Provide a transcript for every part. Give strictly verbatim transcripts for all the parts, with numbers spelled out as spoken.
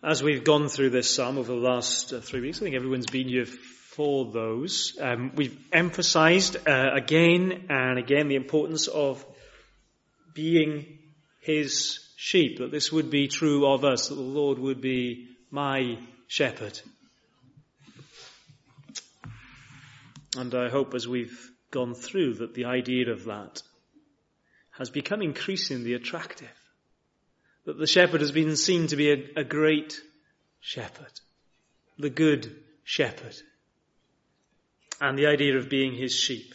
As we've gone through this psalm over the last uh, three weeks, I think everyone's been here for those. Um, we've emphasized uh, again and again the importance of being his sheep, that this would be true of us, that the Lord would be my shepherd. And I hope as we've gone through that the idea of that has become increasingly attractive. That the shepherd has been seen to be a, a great shepherd, the good shepherd. And the idea of being his sheep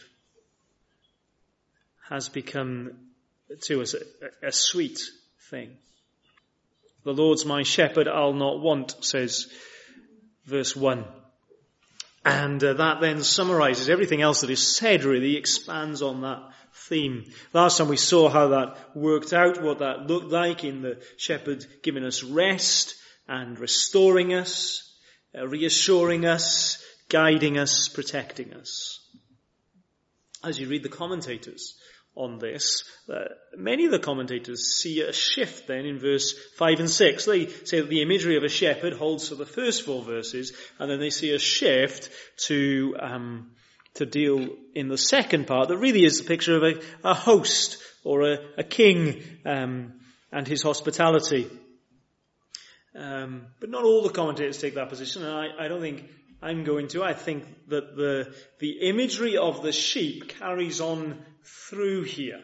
has become to us a, a sweet thing. The Lord's my shepherd, I'll not want, says verse one. And uh, that then summarizes everything else that is said, really expands on that theme. Last time we saw how that worked out, what that looked like in the shepherd giving us rest and restoring us, uh, reassuring us, guiding us, protecting us. As you read the commentators on this, uh, many of the commentators see a shift then in verse five and six. They say that the imagery of a shepherd holds for the first four verses, and then they see a shift to um, to deal in the second part that really is the picture of a, a host or a, a king um, and his hospitality. Um, but not all the commentators take that position, and I, I don't think I'm going to. I think that the the imagery of the sheep carries on through here.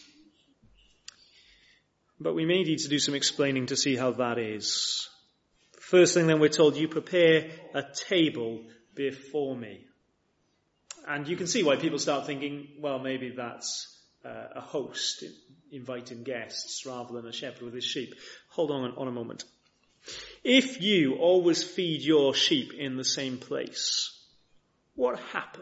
But we may need to do some explaining to see how that is. First thing then, we're told, you prepare a table before me. And you can see why people start thinking, well, maybe that's uh, a host inviting guests rather than a shepherd with his sheep. Hold on on a moment. If you always feed your sheep in the same place, what happens?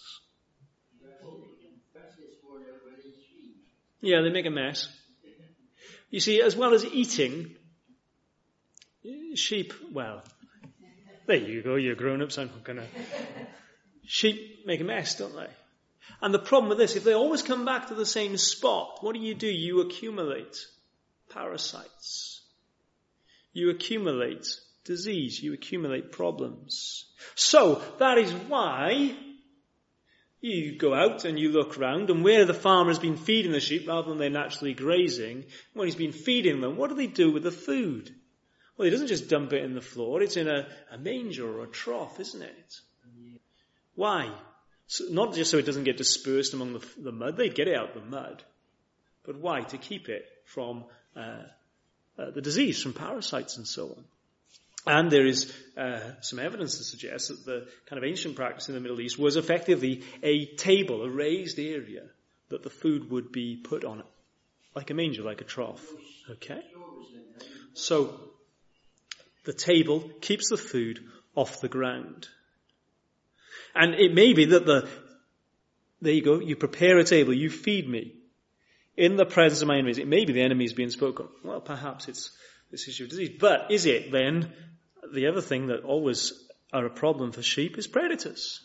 Yeah, they make a mess. You see, as well as eating, sheep, well, there you go, you're grown-ups, I'm not going to... Sheep make a mess, don't they? And the problem with this, if they always come back to the same spot, what do you do? You accumulate parasites. You accumulate disease. You accumulate problems. So, that is why you go out and you look round, and where the farmer's been feeding the sheep rather than they're naturally grazing, when he's been feeding them, what do they do with the food? Well, he doesn't just dump it in the floor. It's in a, a manger or a trough, isn't it? Why? So, not just so it doesn't get dispersed among the, the mud. They'd get it out of the mud. But why? To keep it from uh, uh, the disease, from parasites and so on. And there is uh, some evidence to suggest that the kind of ancient practice in the Middle East was effectively a table, a raised area that the food would be put on it. Like a manger, like a trough. Okay? So, the table keeps the food off the ground. And it may be that the, there you go, you prepare a table, you feed me in the presence of my enemies. It may be the enemies being spoken. Well, perhaps it's this issue of disease. But is it then, the other thing that always are a problem for sheep is predators.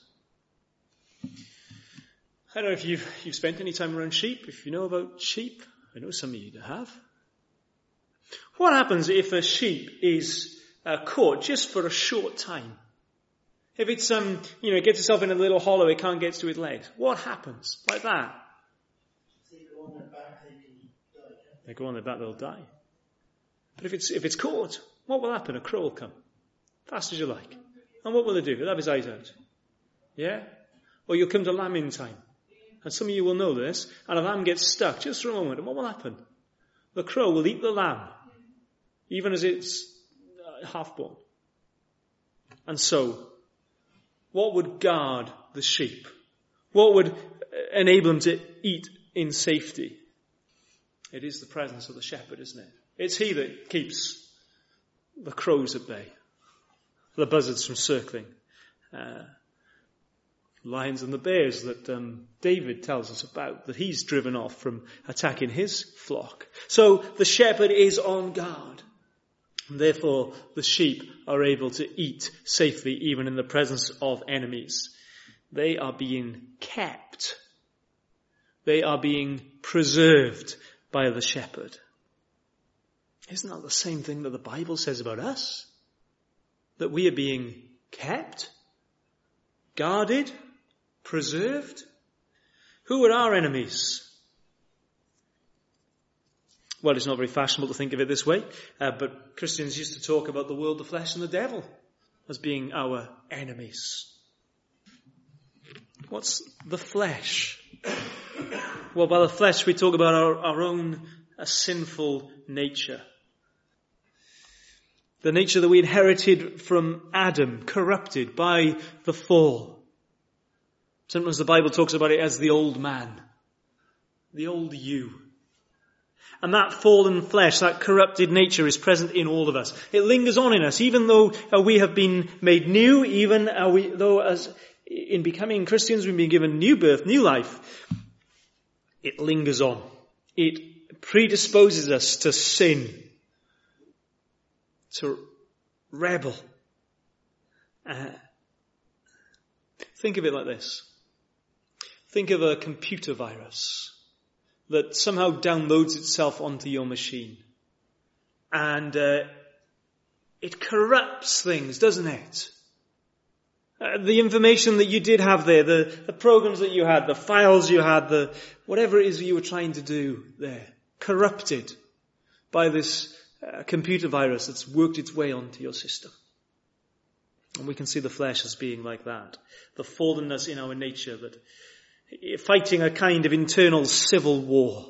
I don't know if you've, you've spent any time around sheep, if you know about sheep. I know some of you have. What happens if a sheep is uh, caught just for a short time? If it's, um, you know, it gets itself in a little hollow, it can't get to its legs. What happens? Like that. They go on their back, they can die. They go on their back, they'll die. But if it's, if it's caught, what will happen? A crow will come. Fast as you like. And what will they do? He'll have his eyes out. Yeah? Or you'll come to lambing time. And some of you will know this. And a lamb gets stuck just for a moment. And what will happen? The crow will eat the lamb. Even as it's uh, half-born. And so, what would guard the sheep? What would enable them to eat in safety? It is the presence of the shepherd, isn't it? It's he that keeps the crows at bay, the buzzards from circling, uh, lions and the bears that um, David tells us about, that he's driven off from attacking his flock. So the shepherd is on guard. And therefore, the sheep are able to eat safely even in the presence of enemies. They are being kept. They are being preserved by the shepherd. Isn't that the same thing that the Bible says about us? that we are being kept, guarded, preserved? Who are our enemies? Well, it's not very fashionable to think of it this way, uh, but Christians used to talk about the world, the flesh, and the devil as being our enemies. What's the flesh? Well, by the flesh we talk about our, our own uh, sinful nature. The nature that we inherited from Adam, corrupted by the fall. Sometimes the Bible talks about it as the old man, the old you. And that fallen flesh, that corrupted nature is present in all of us. It lingers on in us, even though uh, we have been made new, even uh, we, though as in becoming Christians we've been given new birth, new life. It lingers on. It predisposes us to sin, to rebel. Uh, think of it like this. Think of a computer virus that somehow downloads itself onto your machine. And uh, it corrupts things, doesn't it? Uh, the information that you did have there, the, the programs that you had, the files you had, the whatever it is you were trying to do there, corrupted by this uh, computer virus that's worked its way onto your system. And we can see the flesh as being like that. The fallenness in our nature, that fighting a kind of internal civil war.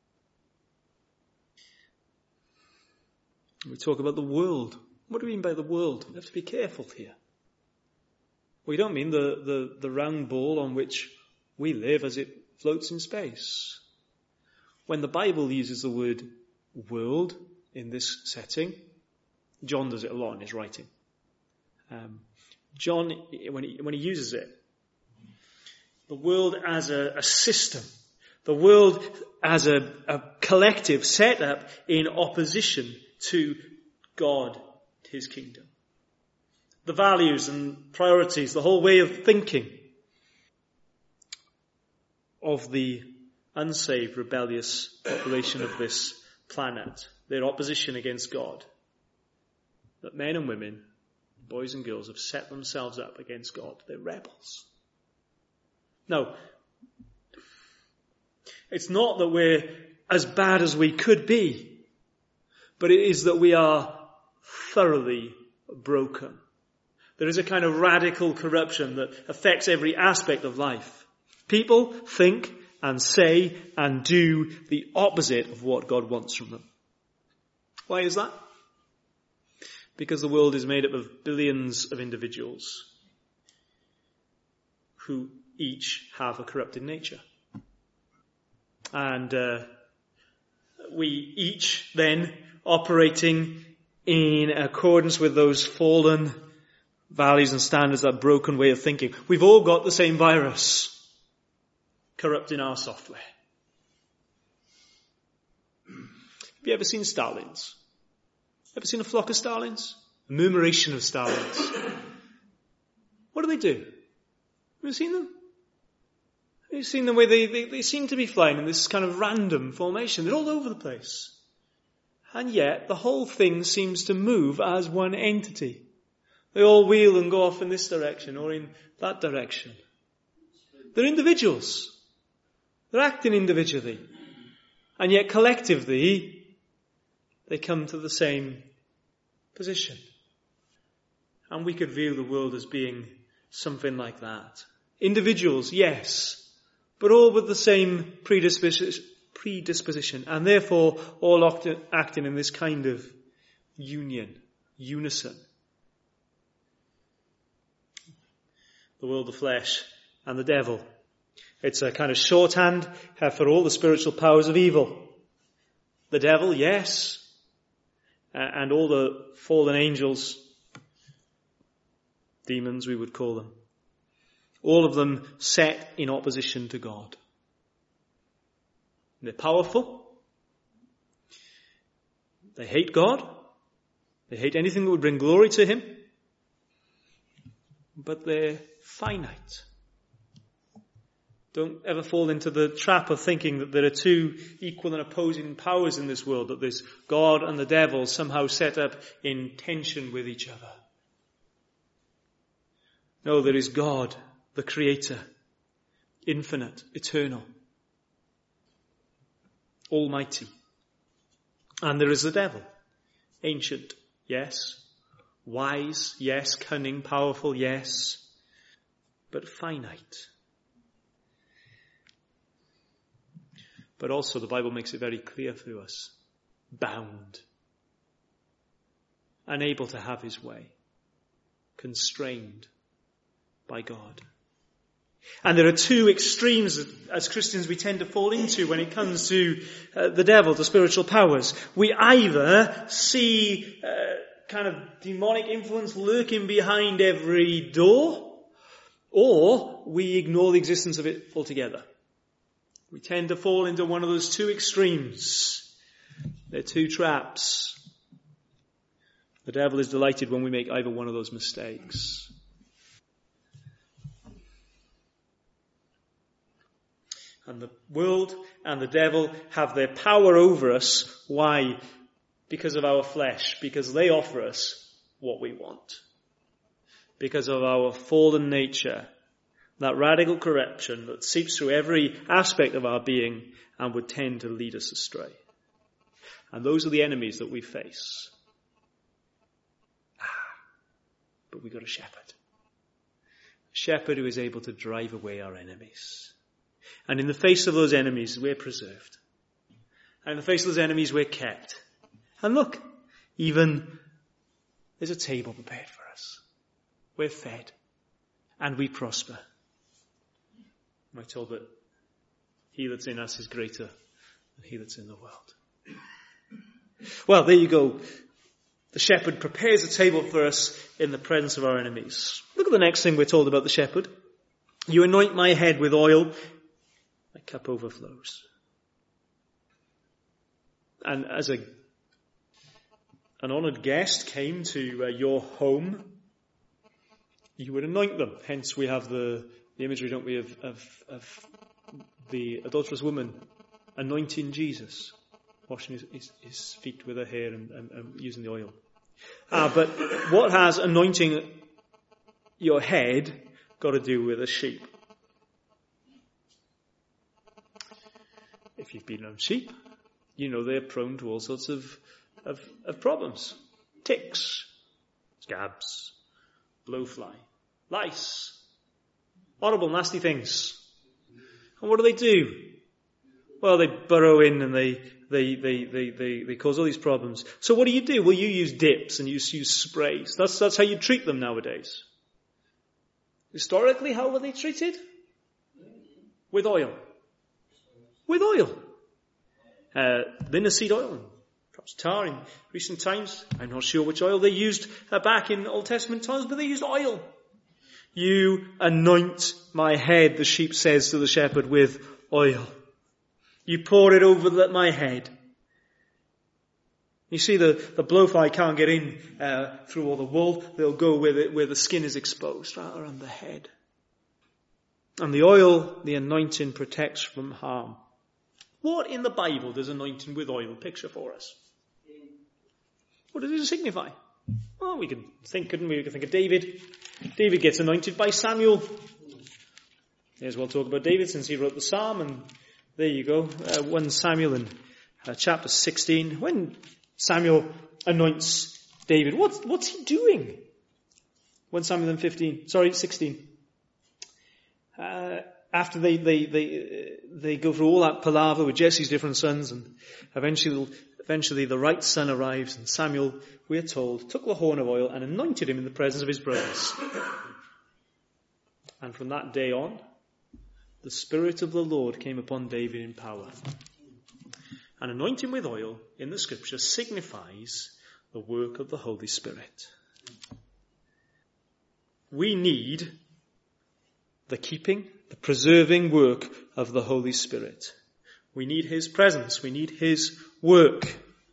We talk about the world. What do we mean by the world? We have to be careful here. We don't mean the, the, the round ball on which we live as it floats in space. When the Bible uses the word world in this setting, John does it a lot in his writing. Um, John, when he, when he uses it, the world as a, a system, the world as a, a collective set up in opposition to God, his kingdom. The values and priorities, the whole way of thinking of the unsaved, rebellious population of this planet, their opposition against God. That men and women, boys and girls have set themselves up against God. They're rebels. No, it's not that we're as bad as we could be, but it is that we are thoroughly broken. There is a kind of radical corruption that affects every aspect of life. People think and say and do the opposite of what God wants from them. Why is that? Because the world is made up of billions of individuals who each have a corrupted nature. And uh, we each then operating in accordance with those fallen values and standards, that broken way of thinking. We've all got the same virus corrupting our software. Have you ever seen starlings? Ever seen a flock of starlings? A murmuration of starlings. What do they do? Have you seen them? Have you seen the way they, they, they seem to be flying in this kind of random formation? They're all over the place. And yet, the whole thing seems to move as one entity. They all wheel and go off in this direction or in that direction. They're individuals. They're acting individually. And yet, collectively, they come to the same position. And we could view the world as being something like that. Individuals, yes, but all with the same predisposition, predisposition and therefore all acting in this kind of union, unison. The world, the flesh, and the devil. It's a kind of shorthand for all the spiritual powers of evil. The devil, yes, and all the fallen angels, demons we would call them. All of them set in opposition to God. They're powerful. They hate God. They hate anything that would bring glory to him. But they're finite. Don't ever fall into the trap of thinking that there are two equal and opposing powers in this world, that there's God and the devil somehow set up in tension with each other. No, there is God, the Creator, infinite, eternal, almighty. And there is the devil, ancient, yes, wise, yes, cunning, powerful, yes, but finite. But also the Bible makes it very clear to us, bound, unable to have his way, constrained by God. And there are two extremes that, as Christians, we tend to fall into when it comes to uh, the devil, the spiritual powers. We either see uh, kind of demonic influence lurking behind every door, or we ignore the existence of it altogether. We tend to fall into one of those two extremes. They're two traps. The devil is delighted when we make either one of those mistakes. And the world and the devil have their power over us. Why? Because of our flesh. Because they offer us what we want. Because of our fallen nature. That radical corruption that seeps through every aspect of our being and would tend to lead us astray. And those are the enemies that we face. Ah, but we've got a shepherd. A shepherd who is able to drive away our enemies. And in the face of those enemies, we're preserved. And in the face of those enemies, we're kept. And look, even there's a table prepared for us. We're fed. And we prosper. We're told that he that's in us is greater than he that's in the world. Well, there you go. The shepherd prepares a table for us in the presence of our enemies. Look at the next thing we're told about the shepherd. You anoint my head with oil, my cup overflows. And as a an honoured guest came to uh, your home, you would anoint them. Hence we have the The imagery, don't we, of, of, of the adulterous woman anointing Jesus, washing his, his, his feet with her hair and, and, and using the oil. Ah, but what has anointing your head got to do with a sheep? If you've been around sheep, you know they're prone to all sorts of, of, of problems. Ticks, scabs, blowfly, lice. Horrible, nasty things. And what do they do? Well, they burrow in and they, they, they, they, they, they cause all these problems. So what do you do? Well, you use dips and you use sprays. That's, that's how you treat them nowadays. Historically, how were they treated? With oil. With oil. Uh, linseed oil. Perhaps tar in recent times. I'm not sure which oil they used uh, back in Old Testament times, but they used oil. You anoint my head, the sheep says to the shepherd, with oil. You pour it over the, my head. You see, the, the blowfly can't get in uh, through all the wool. They'll go where the, where the skin is exposed, right around the head. And the oil, the anointing, protects from harm. What in the Bible does anointing with oil picture for us? What does it signify? Well, we can think, couldn't we? We can think of David. David gets anointed by Samuel. May as well talk about David since he wrote the psalm. And there you go. Uh, First Samuel in uh, chapter sixteen. When Samuel anoints David, what's, what's he doing? First Samuel in fifteen. Sorry, sixteen. Uh, after they, they, they, they go through all that palaver with Jesse's different sons, and eventually, eventually the right son arrives, and Samuel, we are told, took the horn of oil and anointed him in the presence of his brothers. And from that day on, the Spirit of the Lord came upon David in power. And anointing with oil in the Scripture signifies the work of the Holy Spirit. We need the keeping, the preserving work of the Holy Spirit. We need His presence. We need His work.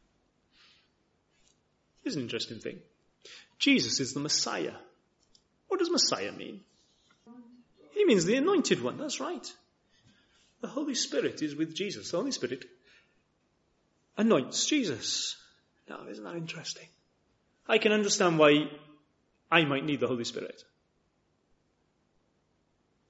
Here's an interesting thing. Jesus is the Messiah. What does Messiah mean? He means the anointed one. That's right. The Holy Spirit is with Jesus. The Holy Spirit anoints Jesus. Now, isn't that interesting? I can understand why I might need the Holy Spirit.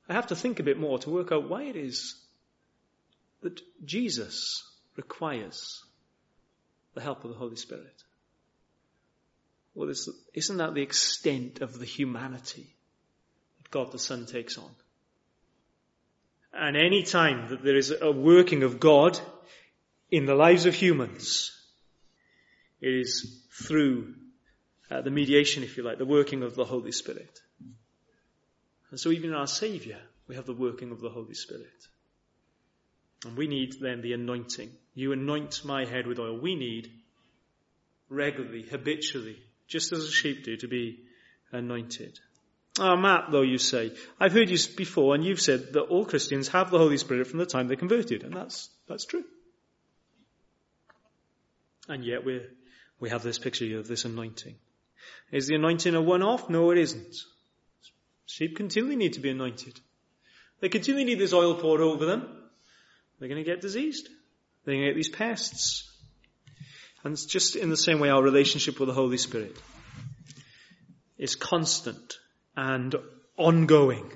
I have to think a bit more to work out why it is that Jesus requires the help of the Holy Spirit. Well, isn't that the extent of the humanity that God the Son takes on? And any time that there is a working of God in the lives of humans, it is through uh, the mediation, if you like, the working of the Holy Spirit. And so even in our Saviour, we have the working of the Holy Spirit. And we need then the anointing. You anoint my head with oil. We need regularly, habitually, just as a sheep do, to be anointed. Ah, oh, Matt, though, you say, I've heard you before, and you've said that all Christians have the Holy Spirit from the time they're converted. And that's, that's true. And yet we we have this picture of this anointing. Is the anointing a one-off? No, it isn't. Sheep continually need to be anointed. They continually need this oil poured over them. They're going to get diseased. They're going to get these pests. And it's just in the same way our relationship with the Holy Spirit is constant and ongoing.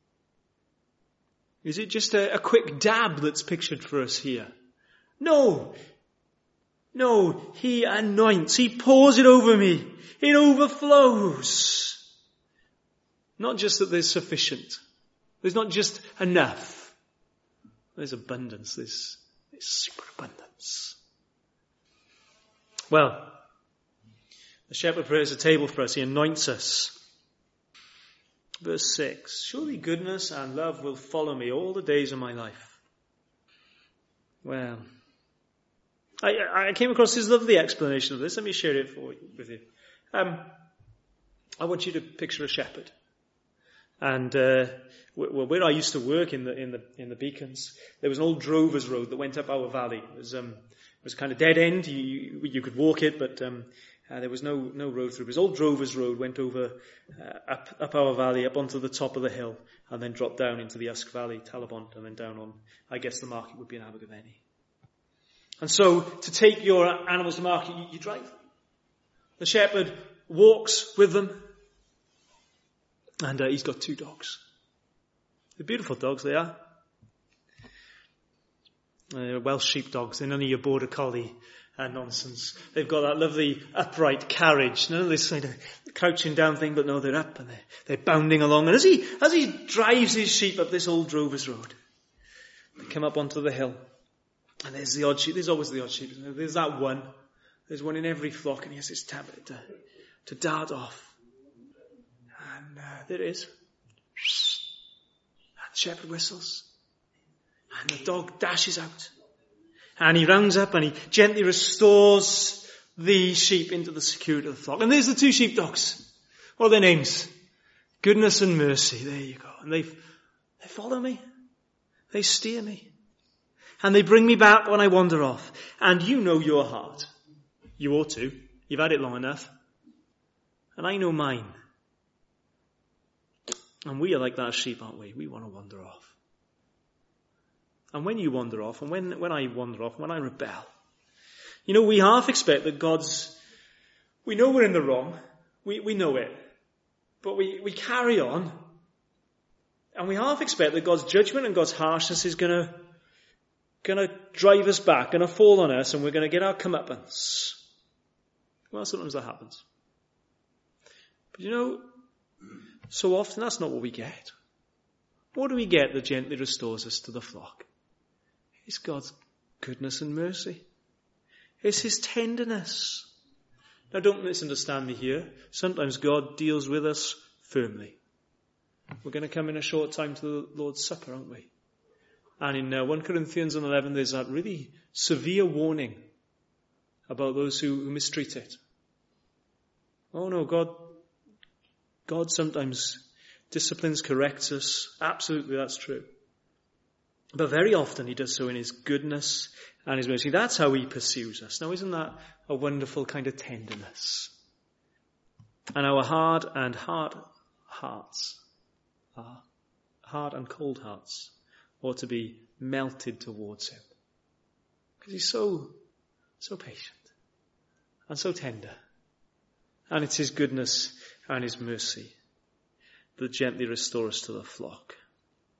Is it just a, a quick dab that's pictured for us here? No. No, he anoints. He pours it over me. It overflows. Not just that there's sufficient. There's not just enough. There's abundance. There's, there's superabundance. Well, the shepherd prepares a table for us. He anoints us. Verse six. Surely goodness and love will follow me all the days of my life. Well, I, I came across this lovely explanation of this. Let me share it for you, with you. Um, I want you to picture a shepherd. And uh, w- where I used to work in the in the in the Beacons, there was an old drovers road that went up our valley. It was um, it was kind of dead end. You you, you could walk it, but um, uh, there was no no road through. This old drovers road went over uh, up up our valley, up onto the top of the hill, and then dropped down into the Usk Valley, Talabont, and then down on. I guess the market would be in Abergavenny. And so, to take your animals to market, you, you drive. The shepherd walks with them. And uh, he's got two dogs. They're beautiful dogs, they are. They're Welsh sheepdogs. They're none of your border collie uh, nonsense. They've got that lovely upright carriage. None of this kind of crouching down thing, but no, they're up and they're, they're bounding along. And as he, as he drives his sheep up this old drover's road, they come up onto the hill. And there's the odd sheep. There's always the odd sheep. There's that one. There's one in every flock, and he has this tablet to, to dart off. And uh, there it is. And the shepherd whistles. And the dog dashes out. And he rounds up and he gently restores the sheep into the security of the flock. And there's the two sheepdogs. What are their names? Goodness and Mercy. There you go. And they they follow me. They steer me. And they bring me back when I wander off. And you know your heart. You ought to. You've had it long enough. And I know mine. And we are like that sheep, aren't we? We want to wander off. And when you wander off, and when, when I wander off, when I rebel, you know, we half expect that God's, we know we're in the wrong. We, we know it. But we, we carry on. And we half expect that God's judgment and God's harshness is going to going to drive us back, going to fall on us, and we're going to get our comeuppance. Well, sometimes that happens. But you know, so often that's not what we get. What do we get that gently restores us to the flock? It's God's goodness and mercy. It's his tenderness. Now don't misunderstand me here. Sometimes God deals with us firmly. We're going to come in a short time to the Lord's Supper, aren't we? And in uh, First Corinthians eleven, there's that really severe warning about those who, who mistreat it. Oh no, God, God sometimes disciplines, corrects us. Absolutely, that's true. But very often he does so in his goodness and his mercy. That's how he pursues us. Now, isn't that a wonderful kind of tenderness? And our hard and hard hearts, our hard and cold hearts, ought to be melted towards him. Because he's so, so patient and so tender. And it's his goodness and his mercy that gently restore us to the flock.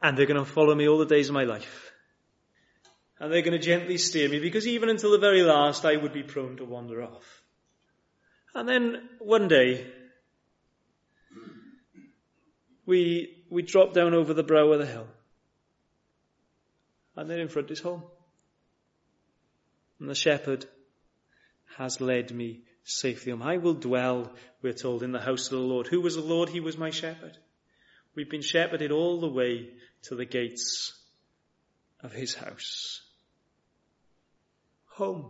And they're going to follow me all the days of my life. And they're going to gently steer me, because even until the very last, I would be prone to wander off. And then one day, we we drop down over the brow of the hill. And there in front is home. And the shepherd has led me safely home. I will dwell, we're told, in the house of the Lord. Who was the Lord? He was my shepherd. We've been shepherded all the way to the gates of his house. Home.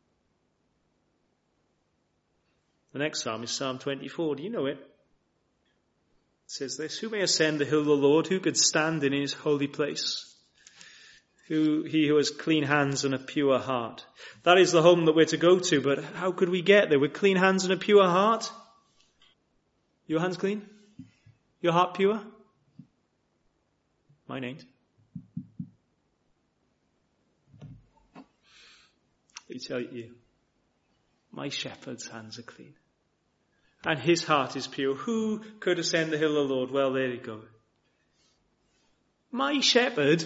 The next psalm is Psalm twenty-four. Do you know it? It says this: who may ascend the hill of the Lord? Who could stand in his holy place? Who, he who has clean hands and a pure heart. That is the home that we're to go to, but how could we get there with clean hands and a pure heart? Your hands clean? Your heart pure? Mine ain't. Let me tell you, my shepherd's hands are clean. And his heart is pure. Who could ascend the hill of the Lord? Well, there you go. My shepherd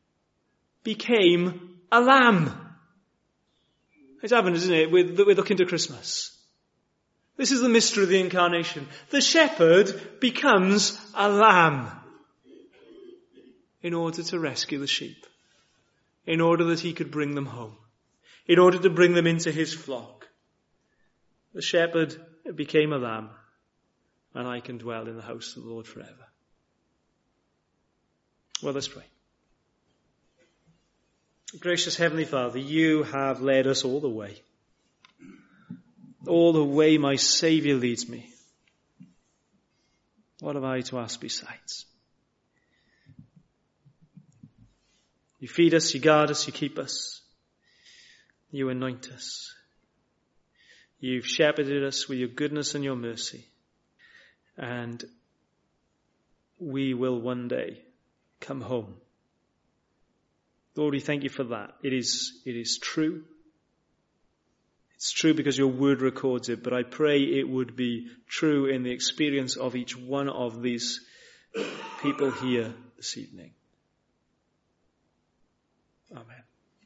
became a lamb. It's happened, isn't it? We're, we're looking to Christmas. This is the mystery of the incarnation. The shepherd becomes a lamb in order to rescue the sheep, in order that he could bring them home, in order to bring them into his flock. The shepherd became a lamb, and I can dwell in the house of the Lord forever. Well, let's pray. Gracious Heavenly Father, you have led us all the way. All the way my Saviour leads me. What have I to ask besides? You feed us, you guard us, you keep us. You anoint us. You've shepherded us with your goodness and your mercy. And we will one day come home. Lord, we thank you for that. It is, it is true. It's true because your word records it, but I pray it would be true in the experience of each one of these people here this evening. Amen.